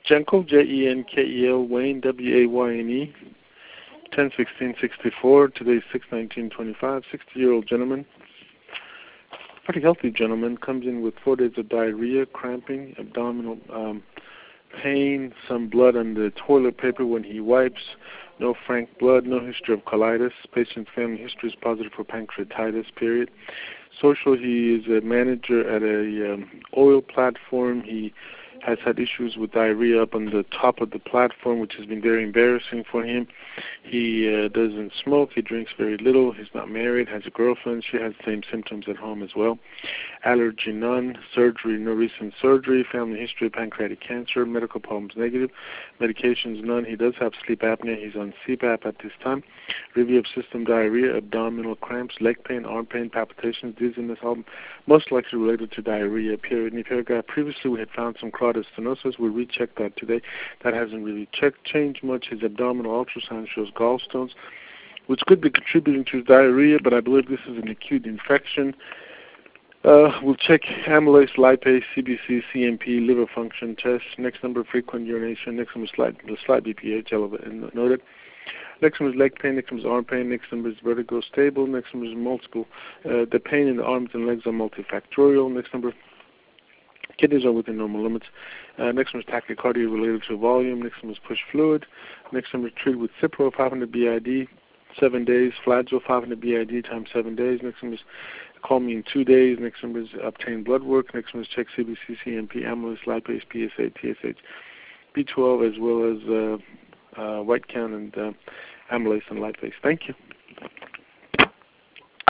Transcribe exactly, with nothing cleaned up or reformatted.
Jenkel, J E N K E L, Wayne, W A Y N E, ten sixteen sixty-four, today's six nineteen twenty-five, sixty-year-old gentleman, pretty healthy gentleman, comes in with four days of diarrhea, cramping, abdominal um, pain, some blood on the toilet paper when he wipes, no frank blood, no history of colitis. Patient's family history is positive for pancreatitis, period. Social, he is a manager at a um, oil platform. He has had issues with diarrhea up on the top of the platform, which has been very embarrassing for him. He uh, doesn't smoke. He drinks very little. He's not married, has a girlfriend. She has the same symptoms at home as well. Allergy, none. Surgery, no recent surgery. Family history of pancreatic cancer. Medical problems, negative. Medications, none. He does have sleep apnea. He's on C PAP at this time. Review of system diarrhea, abdominal cramps, leg pain, arm pain, palpitations, dizziness, all most likely related to diarrhea, period. In the paragraph previously, we had found some carotid stenosis. We rechecked that today. That hasn't really checked, changed much. His abdominal ultrasound shows gallstones, which could be contributing to his diarrhea, but I believe this is an acute infection. Uh, we'll check amylase, lipase, C B C, C M P, liver function test. Next number, frequent urination. Next number, slight, slight B P H, elevated, noted. Next number is leg pain. Next number is arm pain. Next number is vertigo, stable. Next number is multiple. Uh, the pain in the arms and legs are multifactorial. Next number, kidneys are within normal limits. Uh, next number is tachycardia related to volume. Next number is push fluid. Next number is treated with Cipro, five hundred B I D, seven days. Flagyl, five hundred B I D times seven days. Next number is call me in two days. Next number is obtain blood work. Next number is check C B C, C M P, amylase, lipase, P S A, T S H, B twelve, as well as uh, uh, white count and uh, amylase and lipase. Thank you.